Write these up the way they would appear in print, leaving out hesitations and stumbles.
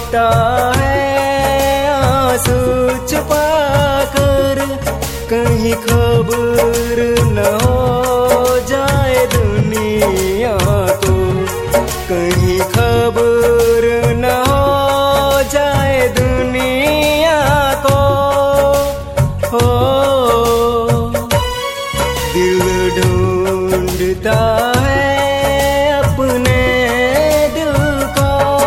रोता है आंसू छुपा कर, कहीं खबर न हो जाए दुनिया को, कहीं खबर न हो जाए दुनिया को। हो दिल ढूंढता है अपने दिल को।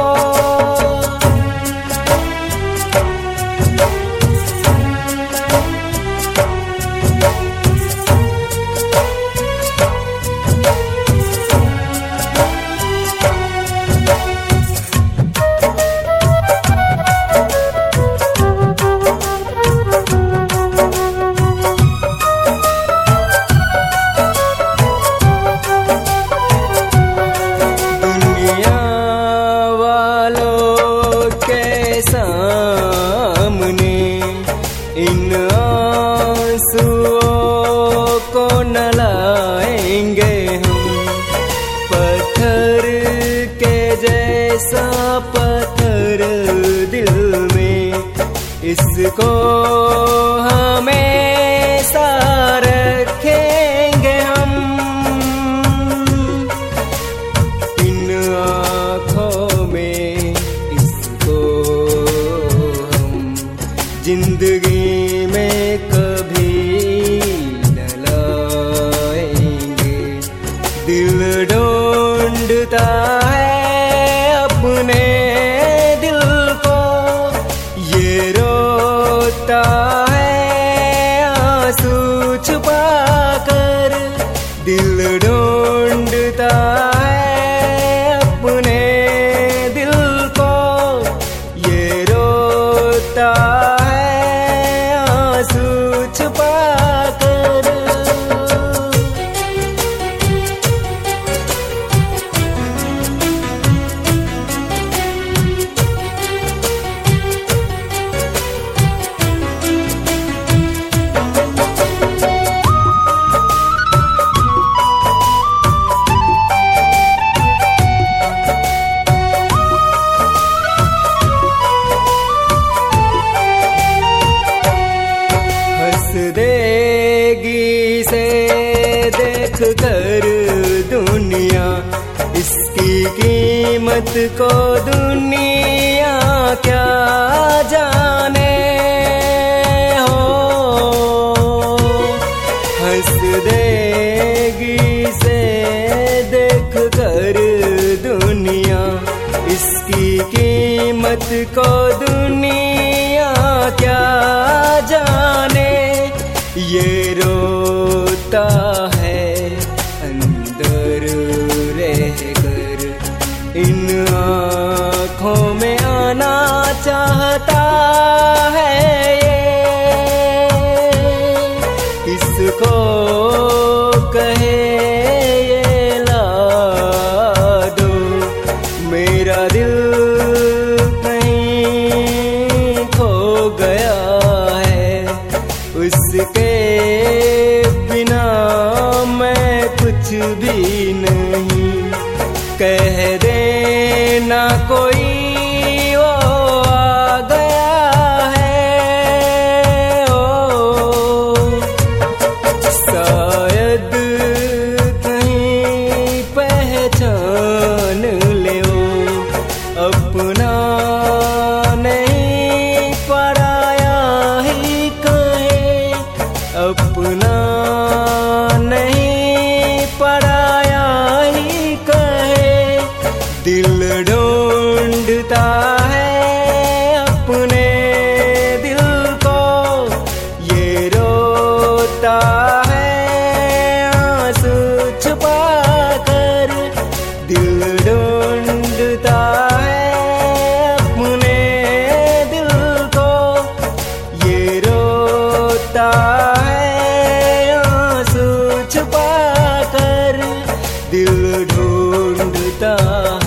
सामने इन आंसुओं को न लाएंगे हम, पत्थर के जैसा पत्थर दिल में, इसको हमेशा रखेंगे हम। इन आँखों में जिंदगी में कभी न लाएंगे। दिल ढूंढता है अपने दिल को, ये रोता है आंसू छुपा कर। दिल ढूंढता है अपने दिल को, ये रोता छुपा कर। देगी से देख कर दुनिया, इसकी कीमत को दुनिया क्या जाने। हो हंस देगी से देख कर दुनिया, इसकी कीमत को दुनिया क्या जाने। ये रोता है अंदर रहकर, इन आँखों में आना चाहता है ये, किसको कहे ये ला दो। मेरा दिल कहीं खो गया है, उसके बिना मैं कुछ भी नहीं। कह देना कोई वो आ गया है। ओ शायद कहीं पहचान ले वो, अपना नहीं पराया ही कहे, अपना नहीं पराया ही कहे। दिल ढूंढता है अपने दिल को, ये रोता है आंसू छुपा कर। दिल ढूंढता है अपने दिल को, ये रोता है आंसू छुपा कर। दिल ढूंढता